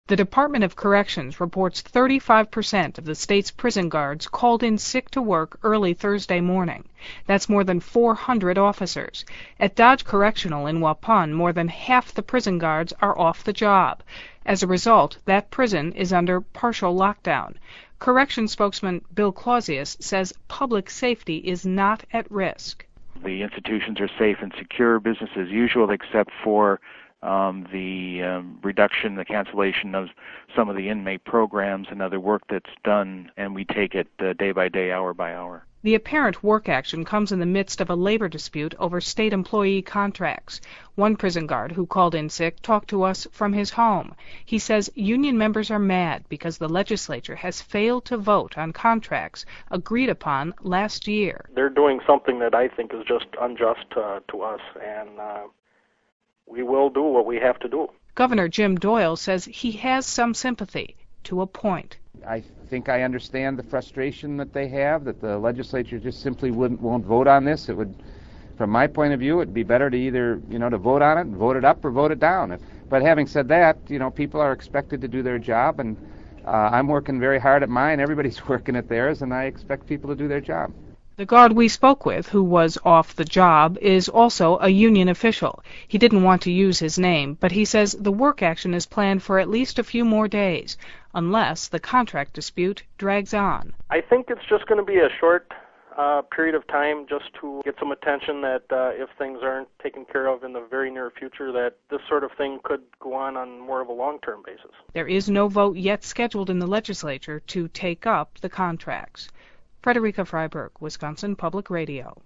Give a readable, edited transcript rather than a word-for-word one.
The Department of Corrections reports 35% of the state's prison guards called in sick to work early Thursday morning. That's more than 400 officers. At Dodge Correctional in Waupun, more than half the prison guards are off the job. As a result, that prison is under partial lockdown. Corrections spokesman Bill Clausius says public safety is not at risk. The institutions are safe and secure, business as usual, except for the reduction, the cancellation of some of the inmate programs and other work that's done, and we take it day by day, hour by hour. The apparent work action comes in the midst of a labor dispute over state employee contracts. One prison guard who called in sick talked to us from his home. He says union members are mad because the legislature has failed to vote on contracts agreed upon last year. They're doing something that I think is just unjust to us, and we will do what we have to do. Governor Jim Doyle says he has some sympathy, to a point. I think I understand the frustration that they have, that the legislature just simply won't vote on this. It would, from my point of view, it'd be better to either, to vote on it and vote it up or vote it down. But having said that, people are expected to do their job, and I'm working very hard at mine. Everybody's working at theirs, and I expect people to do their job. The guard we spoke with, who was off the job, is also a union official. He didn't want to use his name, but he says the work action is planned for at least a few more days, unless the contract dispute drags on. I think it's just going to be a short period of time just to get some attention that if things aren't taken care of in the very near future, that this sort of thing could go on more of a long-term basis. There is no vote yet scheduled in the legislature to take up the contracts. Frederica Freiberg, Wisconsin Public Radio.